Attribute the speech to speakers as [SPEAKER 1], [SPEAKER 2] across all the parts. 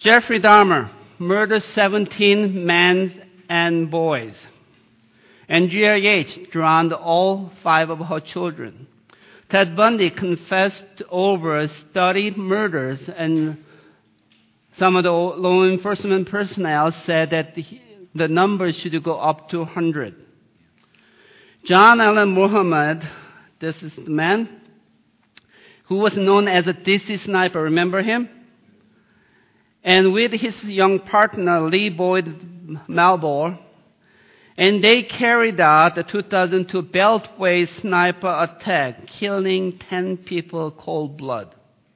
[SPEAKER 1] Jeffrey Dahmer murdered 17 men and boys. Andrea Yates drowned all 5 of her children. Ted Bundy confessed over 30 murders, and some of the law enforcement personnel said that the number should go up to 100. John Allen Muhammad, this is the man who was known as a DC sniper. Remember him? And with his young partner, Lee Boyd Malbor, and they carried out the 2002 Beltway sniper attack, killing 10 people cold blood.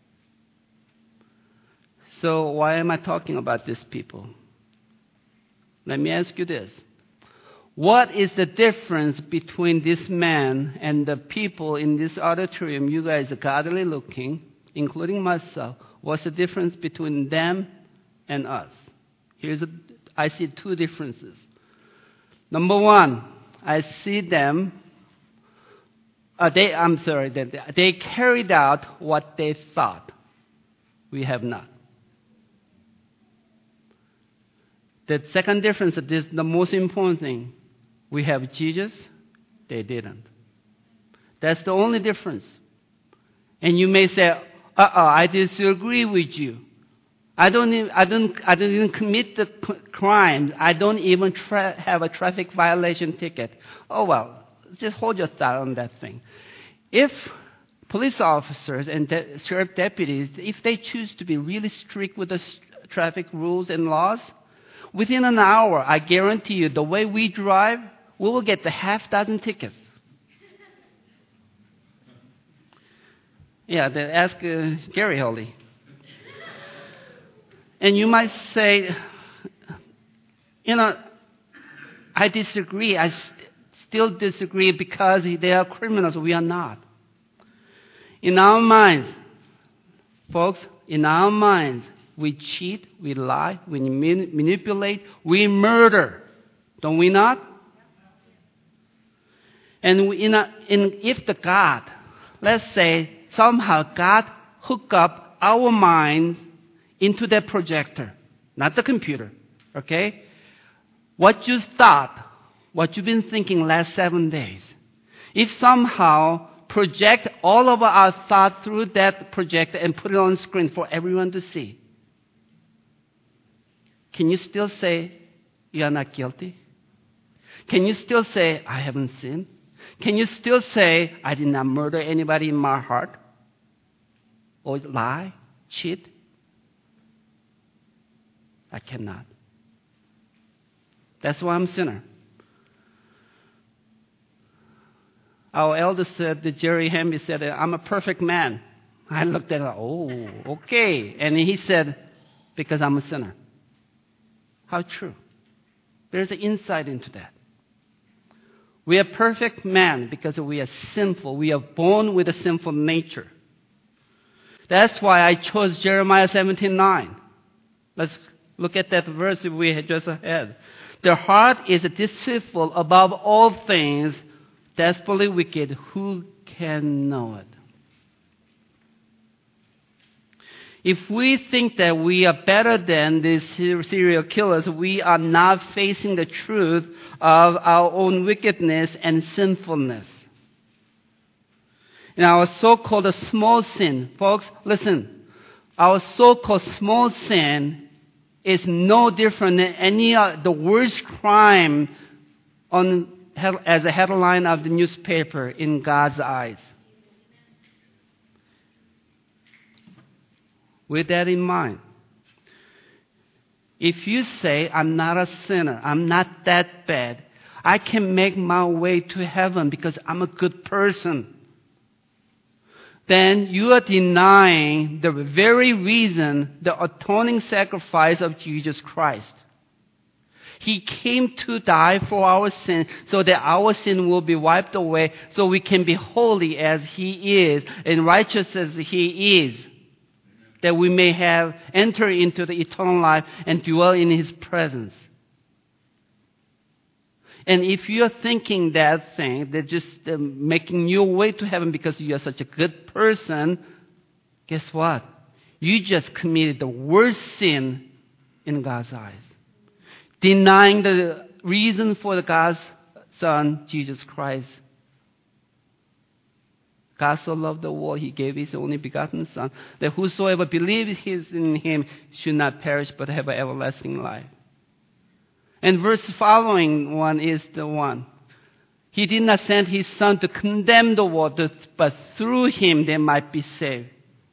[SPEAKER 1] So why am I talking about these people? Let me ask you this. What is the difference between this man and the people in this auditorium? You guys are godly looking, including myself. What's the difference between them and us? I see 2 differences. Number 1, I see them, they carried out what they thought. We have not. The second difference is the most important thing. We have Jesus, they didn't. That's the only difference. And you may say, I disagree with you. I don't even commit the crime. I don't even have a traffic violation ticket. Oh, well, just hold your thought on that thing. If police officers and sheriff deputies, if they choose to be really strict with the traffic rules and laws, within an hour, I guarantee you, the way we drive, we will get the half-dozen tickets. Yeah, ask Gary Holly. And you might say, I disagree. I still disagree because they are criminals. We are not. In our minds, folks, we cheat, we lie, we manipulate, we murder. Don't we not? And if the God, let's say, somehow God hook up our minds into that projector, not the computer, okay? What you thought, what you've been thinking last 7 days, if somehow project all of our thought through that projector and put it on screen for everyone to see, can you still say you are not guilty? Can you still say, I haven't sinned? Can you still say, I did not murder anybody in my heart? Or lie, cheat? I cannot. That's why I'm a sinner. Our elder said, Jerry Hamby said, I'm a perfect man. I looked at him, okay. And he said, because I'm a sinner. How true. There's an insight into that. We are perfect man because we are sinful. We are born with a sinful nature. That's why I chose Jeremiah 17:9. Let's look at that verse we had just had. The heart is deceitful above all things, desperately wicked. Who can know it? If we think that we are better than these serial killers, we are not facing the truth of our own wickedness and sinfulness. In our so-called small sin, folks, listen, our so-called small sin is no different than any of the worst crime as a headline of the newspaper in God's eyes. With that in mind, if you say, I'm not a sinner, I'm not that bad, I can make my way to heaven because I'm a good person, then you are denying the very reason, the atoning sacrifice of Jesus Christ. He came to die for our sin so that our sin will be wiped away so we can be holy as He is and righteous as He is, that we may enter into the eternal life and dwell in His presence. And if you're thinking that thing, that just making your way to heaven because you are such a good person, guess what? You just committed the worst sin in God's eyes. Denying the reason for the God's Son, Jesus Christ. God so loved the world, He gave His only begotten Son, that whosoever believes in Him should not perish but have an everlasting life. And verse following one is the one. He did not send His Son to condemn the world, but through Him they might be saved.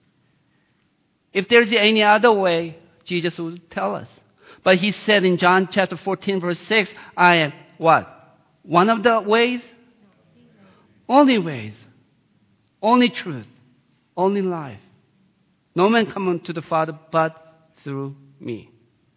[SPEAKER 1] If there's any other way, Jesus would tell us. But He said in John chapter 14, verse 6, I am what? One of the ways? Only ways. Only truth. Only life. No man come unto the Father but through me.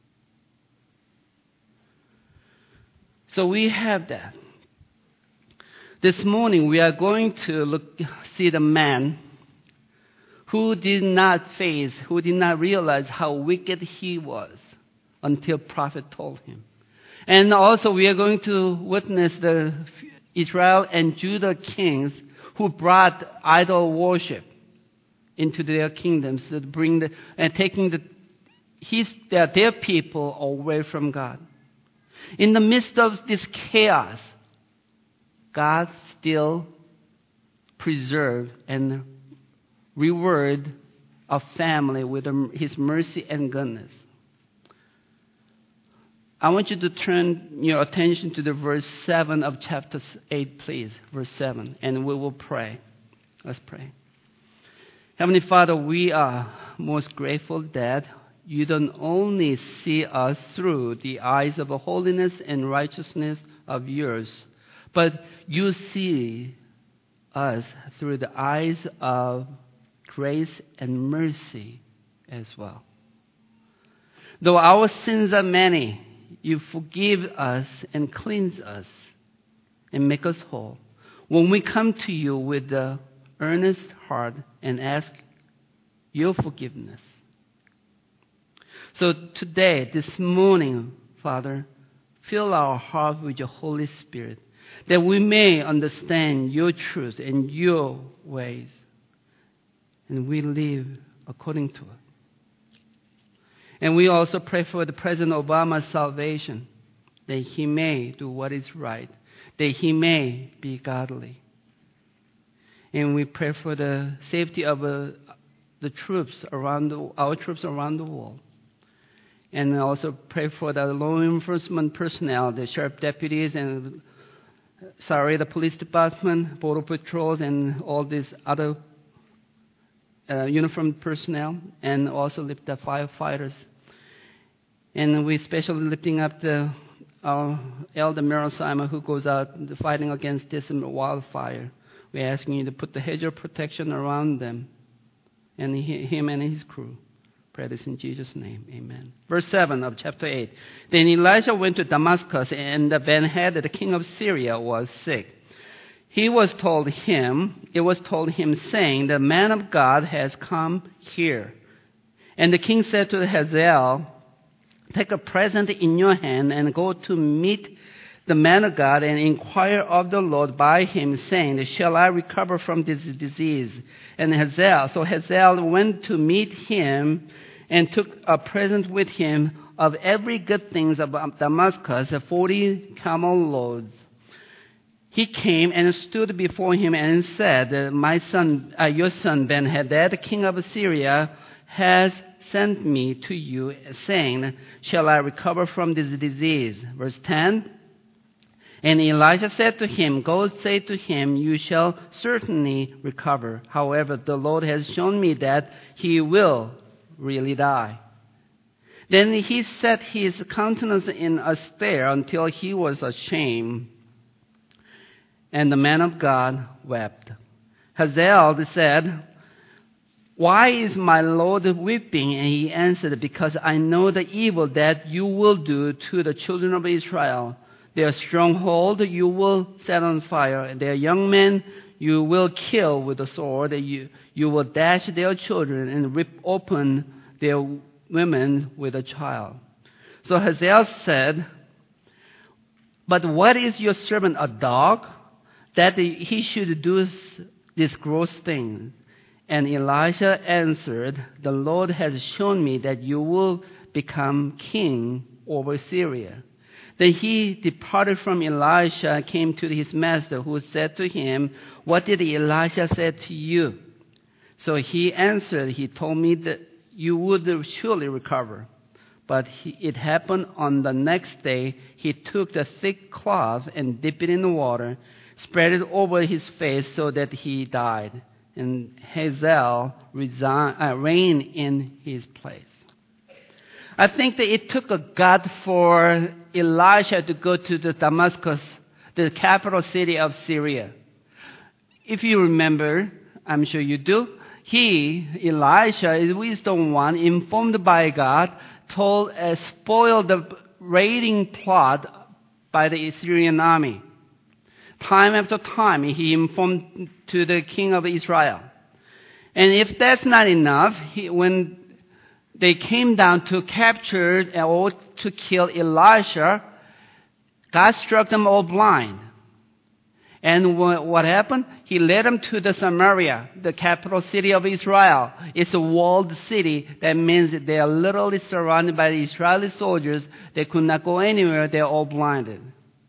[SPEAKER 1] So we have that. This morning we are going to see the man who did not realize how wicked he was until prophet told him. And also we are going to witness the Israel and Judah kings who brought idol worship into their kingdoms to bring taking their people away from God. In the midst of this chaos, God still preserved and reward a family with His mercy and goodness. I want you to turn your attention to the verse 7 of chapter 8, please. Verse 7, and we will pray. Let's pray. Heavenly Father, we are most grateful that You don't only see us through the eyes of the holiness and righteousness of Yours, but You see us through the eyes of grace and mercy as well. Though our sins are many, You forgive us and cleanse us and make us whole. When we come to You with the earnest heart and ask Your forgiveness. So today, this morning, Father, fill our heart with Your Holy Spirit, that we may understand Your truth and Your ways, and we live according to it. And we also pray for the President Obama's salvation, that he may do what is right, that he may be godly. And we pray for the safety of our troops around the world. And also pray for the law enforcement personnel, the sheriff deputies and the police department, border patrols, and all these other uniformed personnel, and also lift the firefighters. And we especially lifting up our elder Merrill Simon, who goes out fighting against this wildfire. We're asking You to put the hedge of protection around them and him and his crew. Pray this in Jesus' name. Amen. Verse 7 of chapter 8. Then Elijah went to Damascus, and Ben-Hadad, the king of Syria, was sick. It was told him, saying, the man of God has come here. And the king said to Hazael, take a present in your hand and go to meet the man of God and inquire of the Lord by him, saying, shall I recover from this disease? And Hazael went to meet him and took a present with him of every good things of Damascus, 40 camel loads. He came and stood before him and said, my son, your son Ben-Hadad, king of Syria, has sent me to you, saying, shall I recover from this disease? Verse 10. And Elijah said to him, go say to him, you shall certainly recover. However, the Lord has shown me that he will really die. Then he set his countenance in a stare until he was ashamed. And the man of God wept. Hazael said, why is my Lord weeping? And he answered, because I know the evil that you will do to the children of Israel. Their stronghold you will set on fire, and their young men you will kill with the sword. You will dash their children and rip open their women with a child. So Hazael said, but what is your servant, a dog, that he should do this gross thing? And Elisha answered, the Lord has shown me that you will become king over Syria. Then he departed from Elisha and came to his master, who said to him, "What did Elisha say to you?" So he answered, "He told me that you would surely recover." But it happened on the next day, he took the thick cloth and dipped it in the water, spread it over his face so that he died. And Hazael reigned in his place. I think that it took a God for Elisha to go to the Damascus, the capital city of Syria. If you remember, I'm sure you do, Elisha, is wisdom one, informed by God, spoiled the raiding plot by the Assyrian army. Time after time, he informed to the king of Israel. And if that's not enough, when they came down to capture or to kill Elisha, God struck them all blind. And what happened? He led them to the Samaria, the capital city of Israel. It's a walled city. That means that they are literally surrounded by the Israeli soldiers. They could not go anywhere. They're all blinded.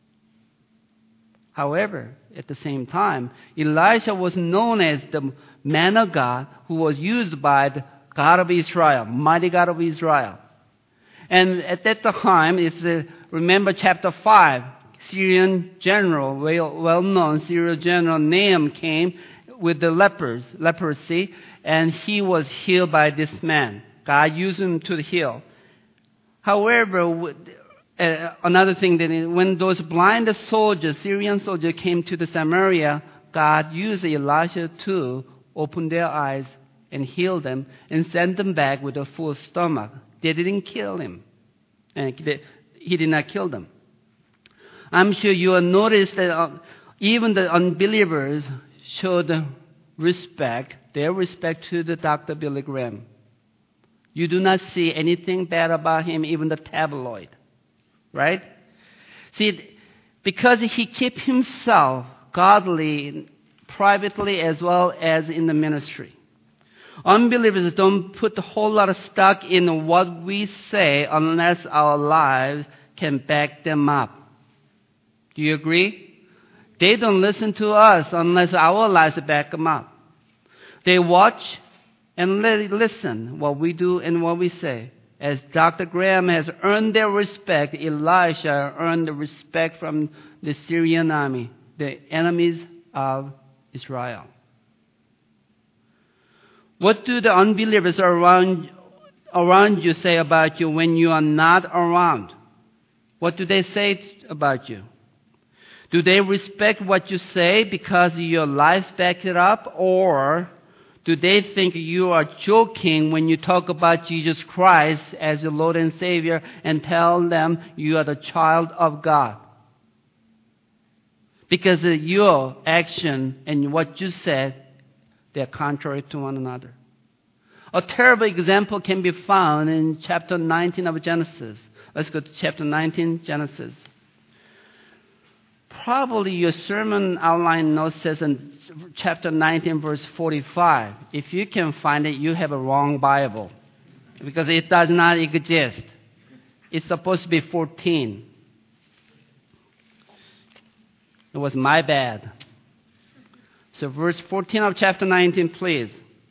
[SPEAKER 1] However, at the same time, Elisha was known as the man of God who was used by the God of Israel, mighty God of Israel. And at that time, remember chapter 5, Syrian general, well-known Syrian general Naaman came with the leprosy, and he was healed by this man. God used him to heal. However, another thing that when those blind soldiers, Syrian soldiers, came to the Samaria, God used Elisha to open their eyes and heal them and send them back with a full stomach. They didn't kill him. And he did not kill them. I'm sure you will notice that even the unbelievers showed their respect to the Dr. Billy Graham. You do not see anything bad about him, even the tabloid. Right? See, because he kept himself godly privately as well as in the ministry. Unbelievers don't put a whole lot of stock in what we say unless our lives can back them up. Do you agree? They don't listen to us unless our lives back them up. They watch and listen what we do and what we say. As Dr. Graham has earned their respect, Elisha earned the respect from the Syrian army, the enemies of Israel. What do the unbelievers around you say about you when you are not around? What do they say about you? Do they respect what you say because your life backs it up? Or do they think you are joking when you talk about Jesus Christ as your Lord and Savior and tell them you are the child of God? Because your action and what you said, they're contrary to one another. A terrible example can be found in chapter 19 of Genesis. Let's go to chapter 19, Genesis. Probably your sermon outline note says in chapter 19, verse 45. If you can find it, you have a wrong Bible. Because it does not exist. It's supposed to be 14. It was my bad. So verse 14 of chapter 19, please.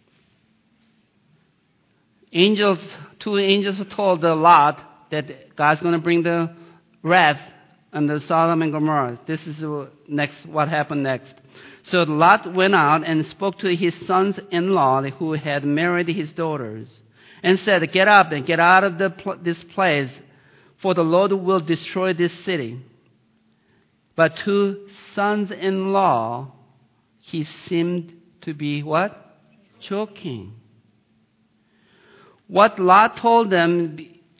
[SPEAKER 1] Two angels told Lot that God's going to bring the wrath on the Sodom and Gomorrah. This is what happened next. So Lot went out and spoke to his sons-in-law who had married his daughters and said, "Get up and get out of this place, for the Lord will destroy this city." But to sons-in-law, he seemed to be what? Joking. What Lot told them,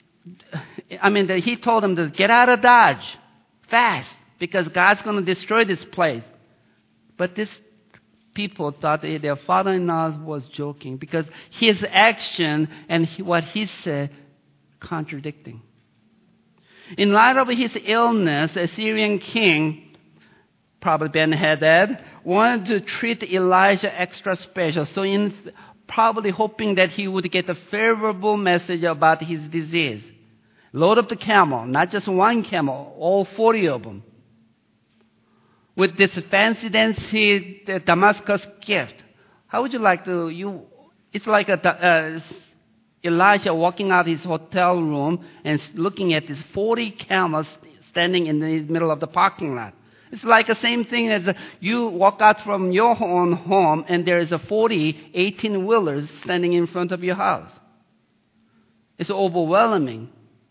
[SPEAKER 1] he told them to get out of Dodge fast because God's going to destroy this place. But these people thought that their father-in-law was joking because his action and what he said contradicting. In light of his illness, a Syrian king, probably Ben-Hadad, wanted to treat Elijah extra special. So in probably hoping that he would get a favorable message about his disease. Load up the camel, not just one camel, all 40 of them. With this fancy Damascus gift. How would you like to, it's like Elijah walking out his hotel room and looking at these 40 camels standing in the middle of the parking lot. It's like the same thing as you walk out from your own home and there is a 40 18-wheelers standing in front of your house. It's overwhelming.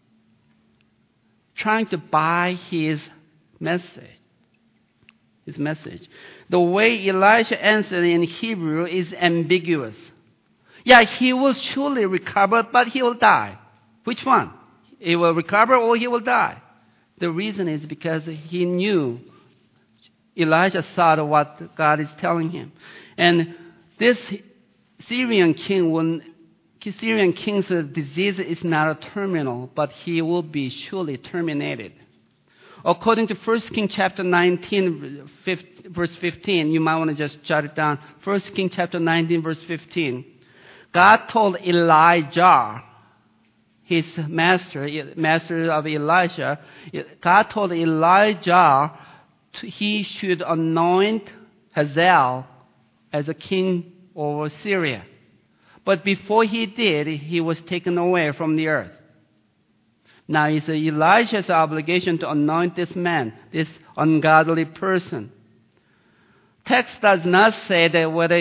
[SPEAKER 1] Trying to buy his message. The way Elijah answered in Hebrew is ambiguous. Yeah, he will surely recover, but he will die. Which one? He will recover or he will die. The reason is because he knew, Elijah saw what God is telling him. And this Syrian king's disease is not a terminal, but he will be surely terminated. According to 1 Kings chapter 19, verse 15, you might want to just jot it down. 1 Kings chapter 19, verse 15. God told Elijah, his master of Elijah, God told Elijah he should anoint Hazael as a king over Syria. But before he did, he was taken away from the earth. Now it's Elijah's obligation to anoint this man, this ungodly person. Text does not say that whether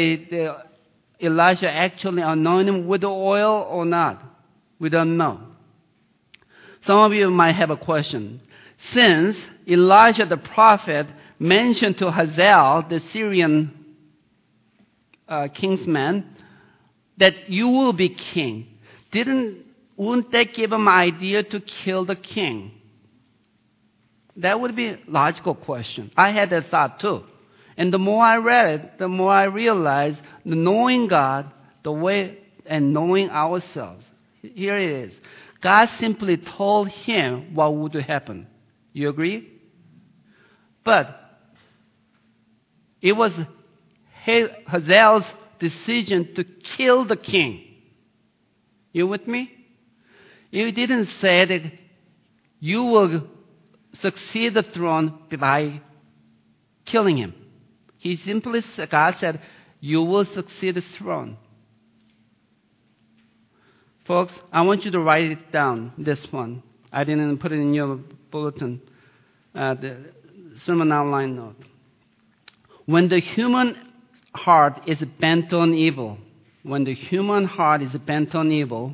[SPEAKER 1] Elijah actually anointed him with the oil or not. We don't know. Some of you might have a question. Since Elijah the prophet mentioned to Hazael, the Syrian king's man, that you will be king, wouldn't that give him an idea to kill the king? That would be a logical question. I had that thought too. And the more I read it, the more I realized knowing God, the way, and knowing ourselves. Here it is. God simply told him what would happen. You agree? But it was Hazael's decision to kill the king. You with me? It didn't say that you will succeed the throne by killing him. He simply, God said, you will succeed the throne. Folks, I want you to write it down, this one. I didn't put it in your bulletin, the sermon outline note. When the human heart is bent on evil, when a human heart is bent on evil,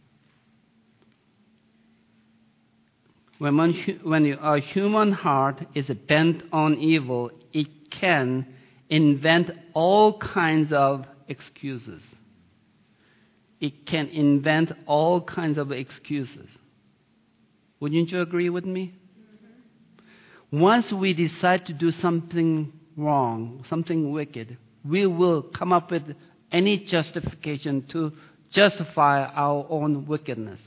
[SPEAKER 1] it can invent all kinds of excuses. It can invent all kinds of excuses. Wouldn't you agree with me? Once we decide to do something wrong, something wicked, we will come up with any justification to justify our own wickedness.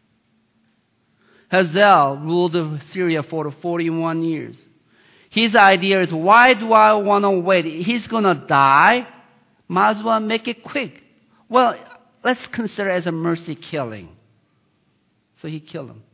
[SPEAKER 1] Hazael ruled Syria for 41 years. His idea is, why do I want to wait? He's going to die. Might as well make it quick. Well, let's consider it as a mercy killing. So he killed him.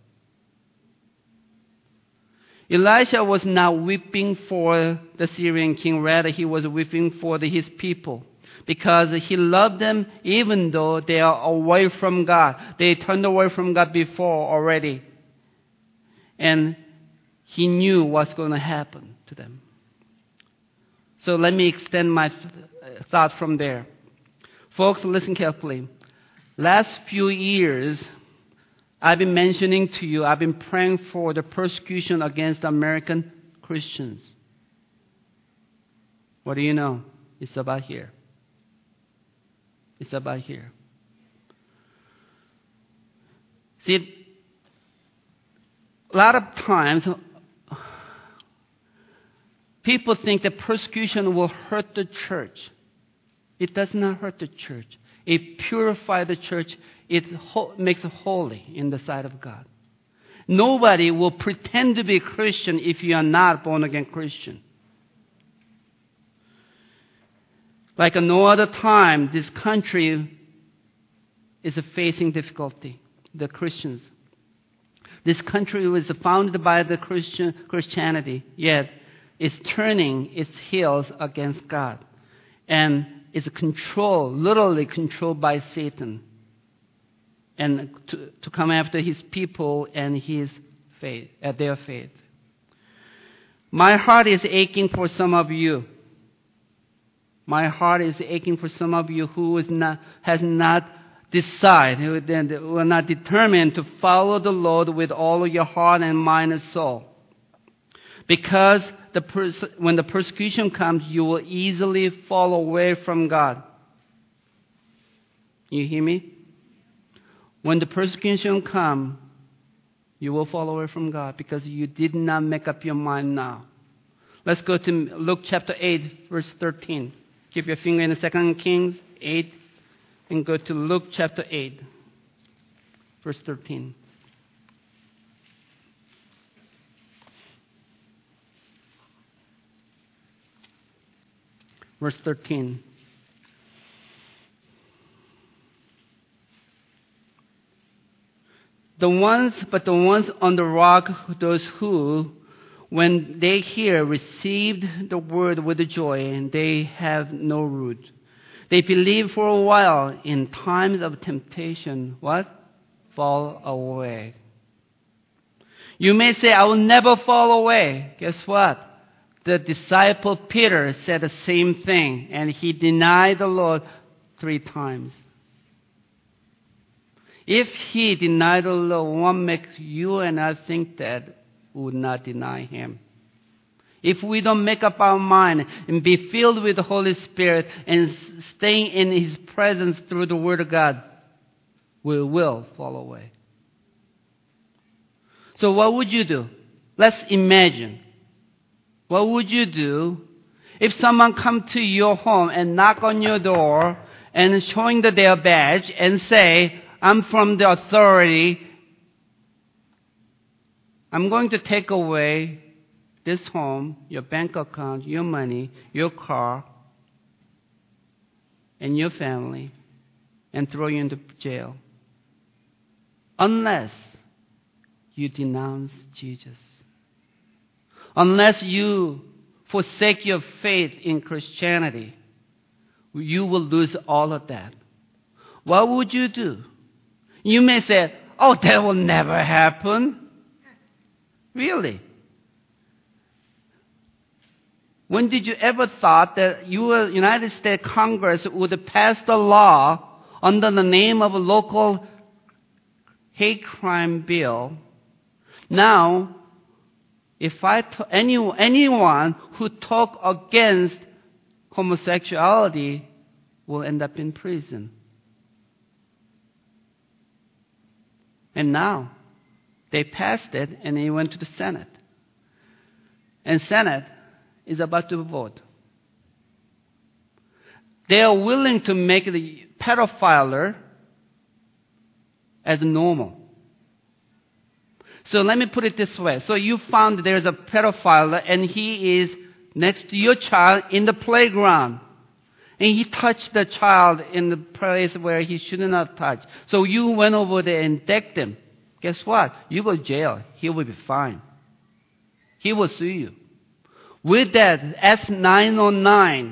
[SPEAKER 1] Elisha was not weeping for the Syrian king. Rather, he was weeping for his people. Because he loved them even though they are away from God. They turned away from God before already. And he knew what's going to happen to them. So let me extend my thought from there. Folks, listen carefully. Last few years, I've been mentioning to you, I've been praying for the persecution against American Christians. What do you know? It's about here. It's about here. See, a lot of times, people think that persecution will hurt the church. It does not hurt the church. It purifies the church. It makes it holy in the sight of God. Nobody will pretend to be a Christian if you are not born-again Christian. Like no other time, this country is facing difficulty, the Christians. This country was founded by the Christianity, yet it's turning its heels against God. And is literally controlled by Satan. And to come after his people and his faith, their faith. My heart is aching for some of you. My heart is aching for some of you who has not decided, who are not determined to follow the Lord with all of your heart and mind and soul. Because when the persecution comes, you will easily fall away from God. You hear me? When the persecution comes, you will fall away from God because you did not make up your mind now. Let's go to Luke chapter 8, verse 13. Keep your finger in 2 Kings 8 and go to Luke chapter 8, verse 13. Verse 13. The ones on the rock, those who, when they hear, received the word with joy, and they have no root. They believe for a while, in times of temptation, what? Fall away. You may say, I will never fall away. Guess what? The disciple Peter said the same thing, and he denied the Lord 3 times. If he denied the Lord, what makes you and I think that we would not deny him? If we don't make up our mind and be filled with the Holy Spirit and staying in his presence through the Word of God, we will fall away. So what would you do? Let's imagine. What would you do if someone come to your home and knock on your door and showing their badge and say, I'm from the authority. I'm going to take away this home, your bank account, your money, your car, and your family, and throw you into jail. Unless you denounce Jesus. Unless you forsake your faith in Christianity, you will lose all of that. What would you do? You may say, oh, that will never happen. Really? When did you ever thought that United States Congress would pass the law under the name of a local hate crime bill? Now, if anyone who talk against homosexuality will end up in prison. And now, they passed it and it went to the Senate. And Senate is about to vote. They are willing to make the pedophile as normal. So let me put it this way. So you found there's a pedophile and he is next to your child in the playground. And he touched the child in the place where he should not touch. So you went over there and decked him. Guess what? You go to jail. He will be fine. He will sue you. With that S-909,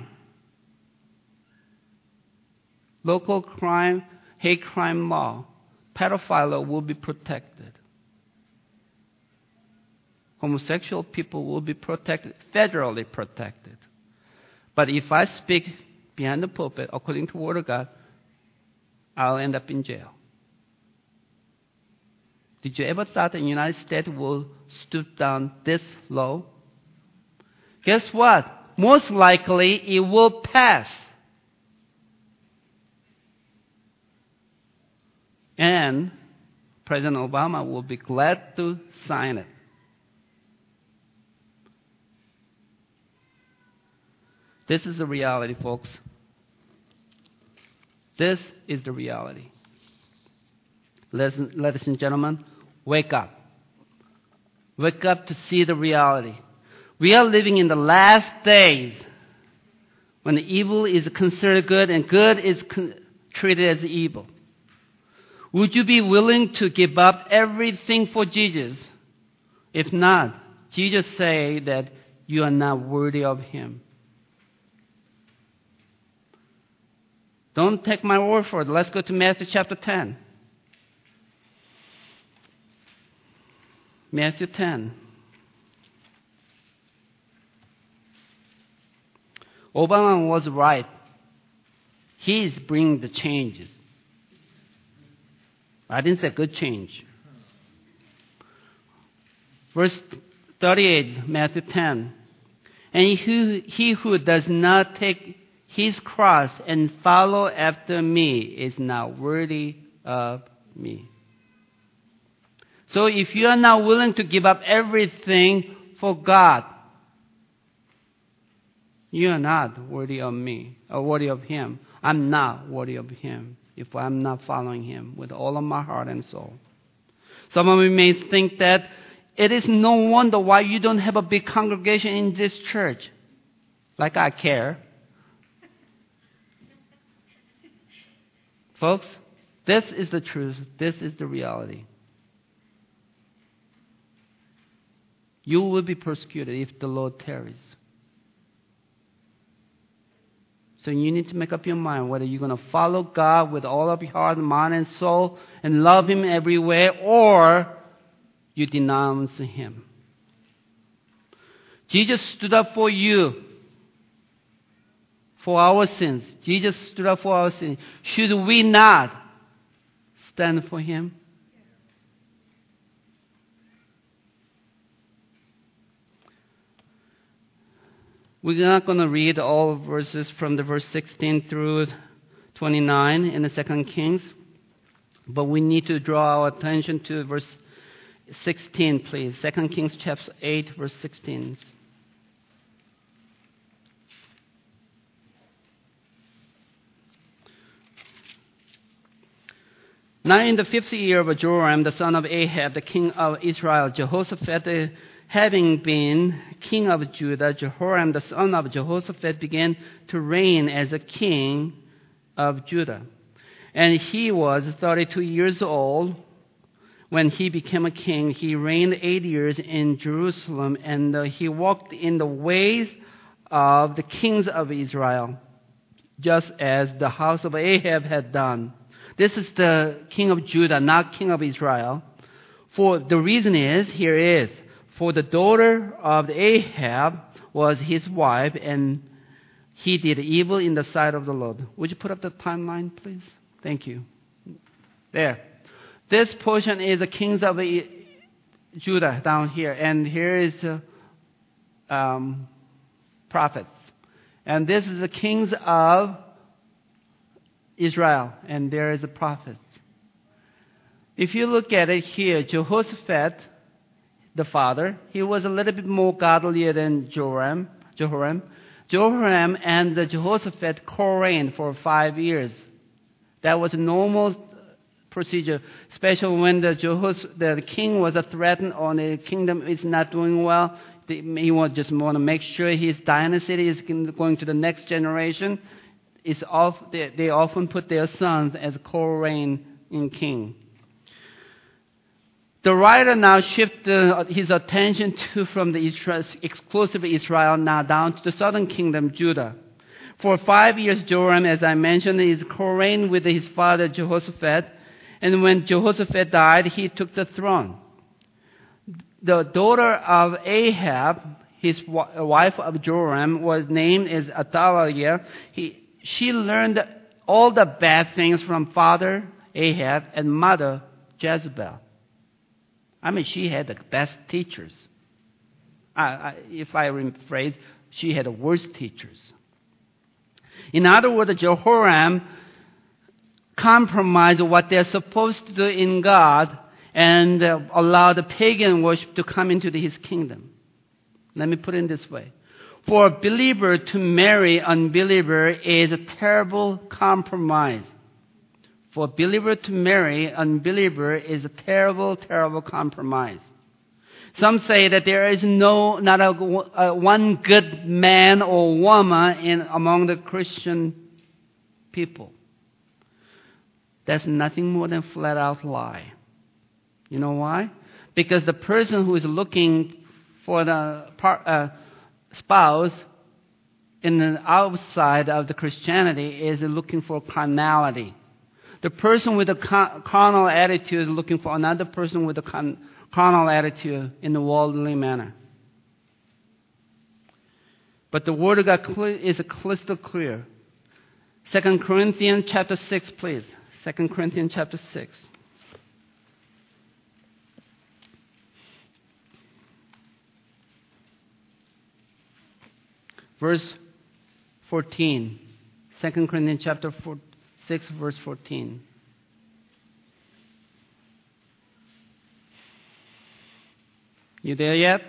[SPEAKER 1] local crime, hate crime law, pedophile will be protected. Homosexual people will be protected, federally protected. But if I speak behind the pulpit, according to the Word of God, I'll end up in jail. Did you ever thought that the United States will stoop down this low? Guess what? Most likely it will pass. And President Obama will be glad to sign it. This is the reality, folks. This is the reality. Ladies and gentlemen, wake up. Wake up to see the reality. We are living in the last days when evil is considered good and good is treated as evil? Would you be willing to give up everything for Jesus? If not, Jesus say that you are not worthy of Him. Don't take my word for it. Let's go to Matthew chapter 10. Matthew 10. Obama was right. He is bringing the changes. I didn't say good change. Verse 38, Matthew 10. And he who does not take his cross and follow after me is not worthy of me. So if you are not willing to give up everything for God, you are not worthy of me or worthy of Him. I'm not worthy of Him if I'm not following Him with all of my heart and soul. Some of you may think that it is no wonder why you don't have a big congregation in this church. Like I care. Folks, this is the truth. This is the reality. You will be persecuted if the Lord tarries. So you need to make up your mind whether you're going to follow God with all of your heart, mind, and soul and love Him everywhere, or you denounce Him. Jesus stood up for you, for our sins. Jesus stood up for our sins. Should we not stand for Him? We're not going to read all verses from the verse 16 through 29 in the 2 Kings, but we need to draw our attention to verse 16, please. 2 Kings chapter 8, verse 16. Now in the 5th year of Joram, the son of Ahab, the king of Israel, Jehoshaphat, having been king of Judah, Jehoram, the son of Jehoshaphat, began to reign as a king of Judah. And he was 32 years old when he became a king. He reigned 8 years in Jerusalem, and he walked in the ways of the kings of Israel, just as the house of Ahab had done. This is the king of Judah, not king of Israel. For the reason is, here is, for the daughter of Ahab was his wife, and he did evil in the sight of the Lord. Would you put up the timeline, please? Thank you. There. This portion is the kings of Judah down here, and here is prophets. And this is the kings of Israel, and there is a prophet. If you look at it here, Jehoshaphat, the father, he was a little bit more godlier than Jehoram. Jehoram and Jehoshaphat co-reigned for 5 years. That was a normal procedure, especially when the king was threatened or the kingdom is not doing well. He just want to make sure his dynasty is going to the next generation. They often put their sons as co-reigning king. The writer now shifted his attention from the exclusive Israel now down to the southern kingdom, Judah. For 5 years, Joram, as I mentioned, is co-reigned with his father Jehoshaphat. And when Jehoshaphat died, he took the throne. The daughter of Ahab, his wife of Joram, was named as Athaliah. She learned all the bad things from father Ahab and mother Jezebel. I mean, she had the best teachers. If I rephrase, she had the worst teachers. In other words, Jehoram compromised what they're supposed to do in God and allowed the pagan worship to come into his kingdom. Let me put it this way. For a believer to marry unbeliever is a terrible compromise. For a believer to marry unbeliever is a terrible, terrible compromise. Some say that there is not a one good man or woman among the Christian people. That's nothing more than flat out lie. You know why? Because the person who is looking for the spouse in the outside of the Christianity is looking for carnality. The person with a carnal attitude is looking for another person with a carnal attitude in a worldly manner. But the Word of God is crystal clear. 2 Corinthians chapter 6, please. 2 Corinthians chapter 6. Verse 14. 2 Corinthians chapter 6, verse 14. You there yet?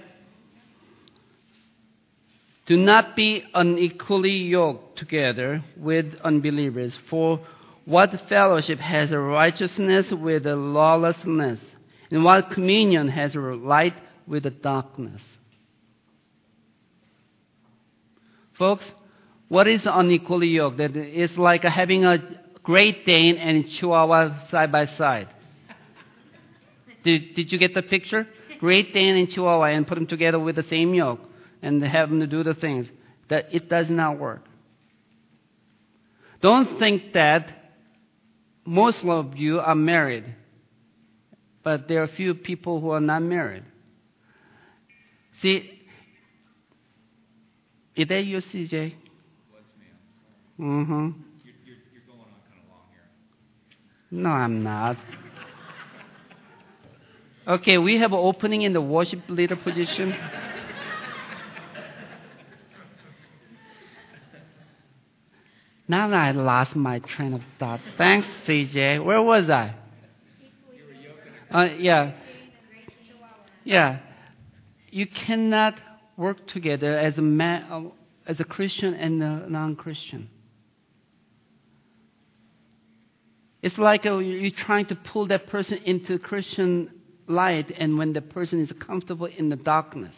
[SPEAKER 1] Do not be unequally yoked together with unbelievers. For what fellowship has righteousness with lawlessness? And what communion has light with the darkness? Folks, what is unequally yoked? That it's like having a Great Dane and a Chihuahua side by side. Did you get the picture? Great Dane and Chihuahua and put them together with the same yoke and have them to do the things. That it does not work. Don't think that most of you are married, but there are a few people who are not married. See, is that you, CJ?
[SPEAKER 2] Well, it's me. I'm sorry.
[SPEAKER 1] Mm-hmm.
[SPEAKER 2] You're going on kind of long here.
[SPEAKER 1] No, I'm not. Okay, we have an opening in the worship leader position. Now I lost my train of thought. Thanks, CJ. Where was I? Yeah. Yeah. You cannot work together as a man, as a Christian and a non-Christian. It's like you're trying to pull that person into Christian light, and when the person is comfortable in the darkness.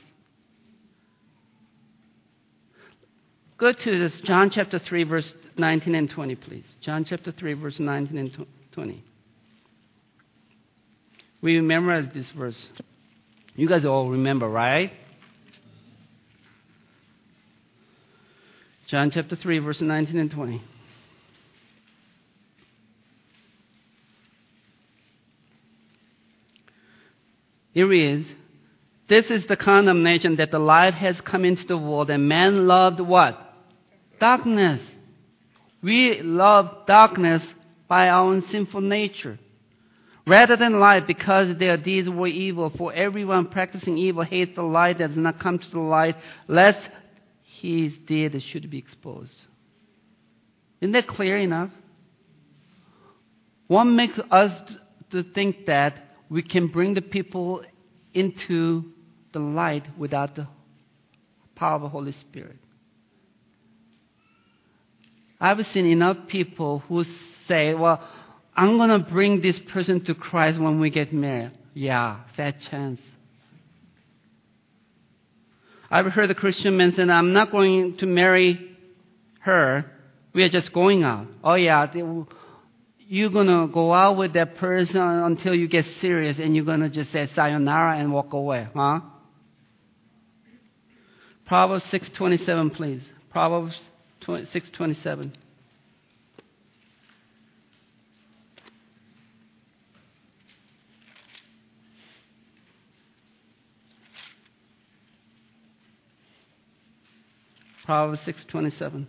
[SPEAKER 1] Go to this John chapter 3, verse 19 and 20, please. John chapter 3, verse 19 and 20. We memorize this verse. You guys all remember, right? John chapter 3, verse 19 and 20. Here it is. This is the condemnation that the light has come into the world, and man loved what? Darkness. We love darkness by our own sinful nature, rather than light, because their deeds were evil. For everyone practicing evil hates the light that does not come to the light, lest his deed should be exposed. Isn't that clear enough? What makes us to think that we can bring the people into the light without the power of the Holy Spirit? I've seen enough people who say, well, I'm going to bring this person to Christ when we get married. Yeah, fat chance. I've heard a Christian man say, I'm not going to marry her. We are just going out. Oh, yeah, you're going to go out with that person until you get serious, and you're going to just say sayonara and walk away, huh? Proverbs 6:27, please. Proverbs 6:27. Proverbs 6:27.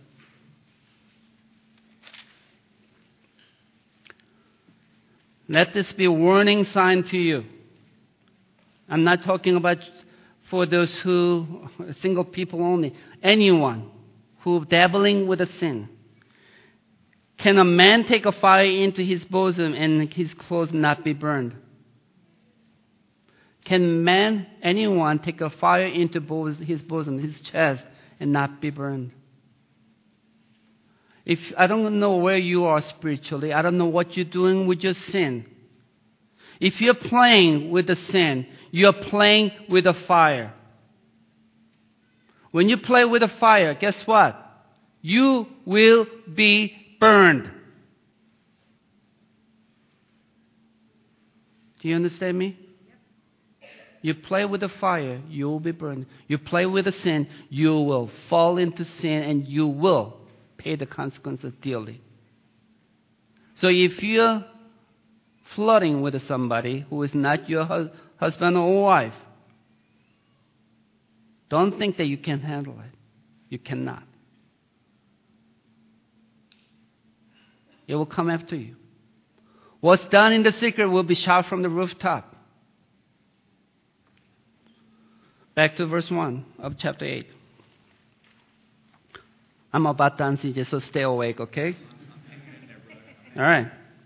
[SPEAKER 1] Let this be a warning sign to you. I'm not talking about for those who, single people only. Anyone who dabbling with a sin. Can a man take a fire into his bosom and his clothes not be burned? Can anyone take a fire into his bosom, his chest, and not be burned? If I don't know where you are spiritually, I don't know what you're doing with your sin. If you're playing with the sin, You're playing with the fire. When you play with the fire, guess what? You will be burned. Do you understand me? You play with the fire, you will be burned. You play with the sin, you will fall into sin and you will pay the consequences dearly. So if you're flirting with somebody who is not your husband or wife, don't think that you can handle it. You cannot. It will come after you. What's done in the secret will be shouted from the rooftop. Back to verse 1 of chapter 8. I'm about done, CJ, so stay awake, okay? All right.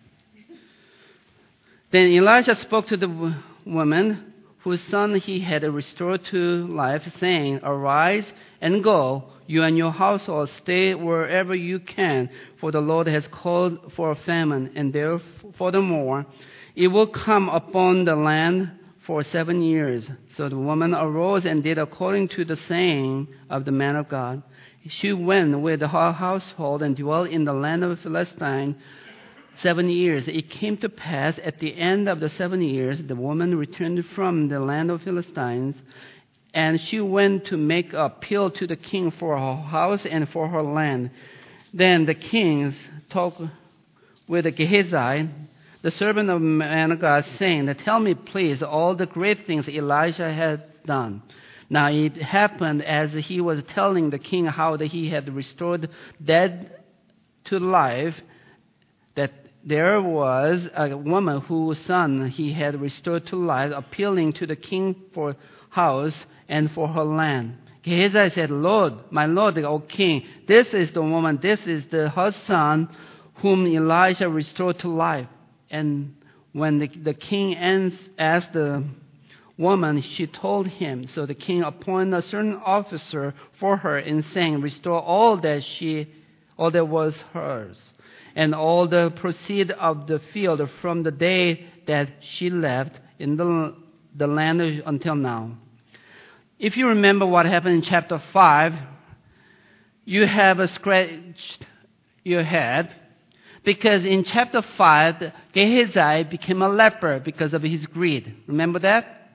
[SPEAKER 1] Then Elijah spoke to the woman whose son he had restored to life, saying, Arise and go, you and your household, stay wherever you can, for the Lord has called for a famine, and furthermore, it will come upon the land for 7 years. So the woman arose and did according to the saying of the man of God. She went with her household and dwelt in the land of Philistine 7 years. It came to pass at the end of the 7 years, the woman returned from the land of Philistines, and she went to make appeal to the king for her house and for her land. Then the king talked with Gehazi, the servant of man of God, saying, Tell me, please, all the great things Elijah has done. Now it happened as he was telling the king how that he had restored dead to life, that there was a woman whose son he had restored to life, appealing to the king for house and for her land. Gehazi said, Lord, my Lord, O king, this is the woman, this is her son, whom Elijah restored to life. And when the king asked the woman, she told him. So the king appointed a certain officer for her, and saying, Restore all that was hers, and all the proceed of the field from the day that she left in the land until now. If you remember what happened in chapter 5, you have scratched your head, because in chapter 5, Gehazi became a leper because of his greed. Remember that?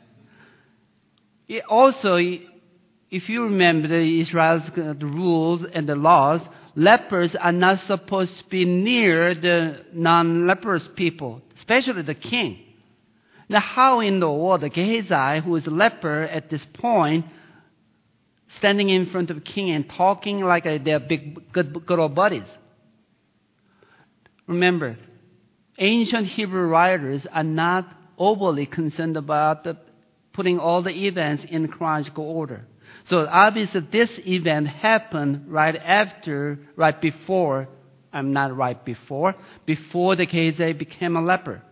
[SPEAKER 1] Also, if you remember Israel's the rules and the laws, lepers are not supposed to be near the non-leprous people, especially the king. Now, how in the world Gehazi, who is a leper at this point, standing in front of the king and talking like they're good old buddies? Remember, ancient Hebrew writers are not overly concerned about putting all the events in chronological order. So obviously this event happened before the Gehazi became a leper.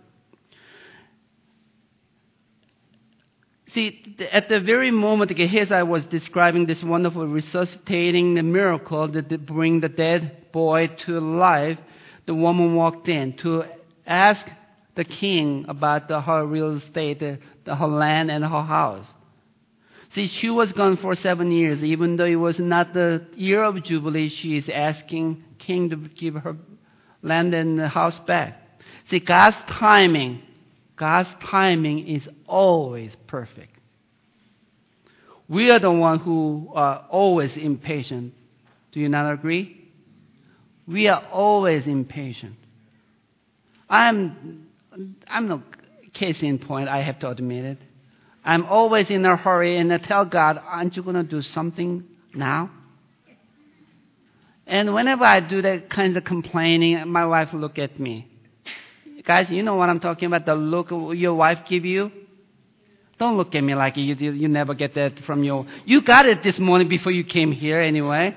[SPEAKER 1] See, at the very moment Gehazi was describing this wonderful resuscitating miracle that bring the dead boy to life, the woman walked in to ask the king about her real estate, her land and her house. See, she was gone for 7 years. Even though it was not the year of Jubilee, she is asking king to give her land and house back. See, God's timing is always perfect. We are the one who are always impatient. Do you not agree? We are always impatient. I'm no case in point, I have to admit it. I'm always in a hurry and I tell God, aren't you going to do something now? And whenever I do that kind of complaining, my wife will look at me. Guys, you know what I'm talking about, the look your wife give you? Don't look at me like you never get that from your... You got it this morning before you came here anyway.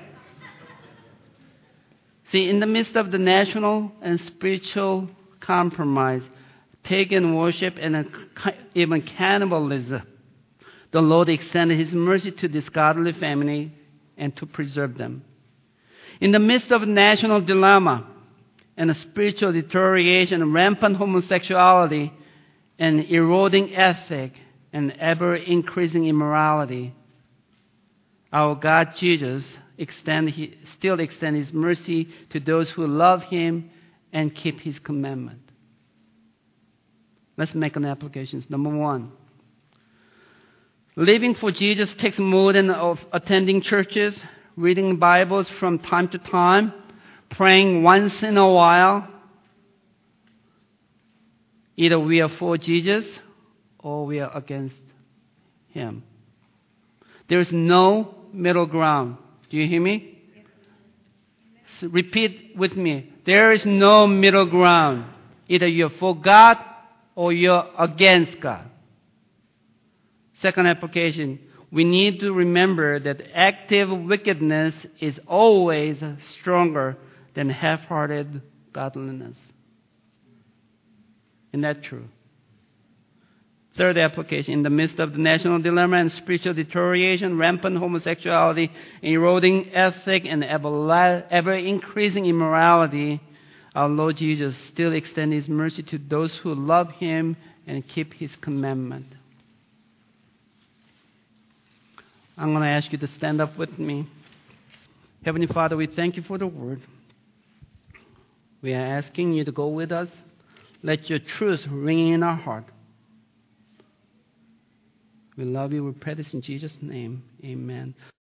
[SPEAKER 1] See, in the midst of the national and spiritual compromise, pagan worship, and even cannibalism, the Lord extended His mercy to this godly family and to preserve them. In the midst of national dilemma and a spiritual deterioration, rampant homosexuality, and eroding ethic, and ever-increasing immorality, our God Jesus still extends His mercy to those who love Him and keep His commandment. Let's make an application. Number 1. Living for Jesus takes more than attending churches, reading Bibles from time to time, praying once in a while. Either we are for Jesus or we are against Him. There is no middle ground. Do you hear me? So repeat with me. There is no middle ground. Either you're for God or you're against God. Second application, we need to remember that active wickedness is always stronger than half-hearted godliness. Isn't that true? Third application, in the midst of the national dilemma and spiritual deterioration, rampant homosexuality, eroding ethic, and ever-increasing immorality, our Lord Jesus still extends His mercy to those who love Him and keep His commandment. I'm going to ask you to stand up with me. Heavenly Father, we thank You for the Word. We are asking You to go with us. Let Your truth ring in our heart. We love You. We pray this in Jesus' name. Amen.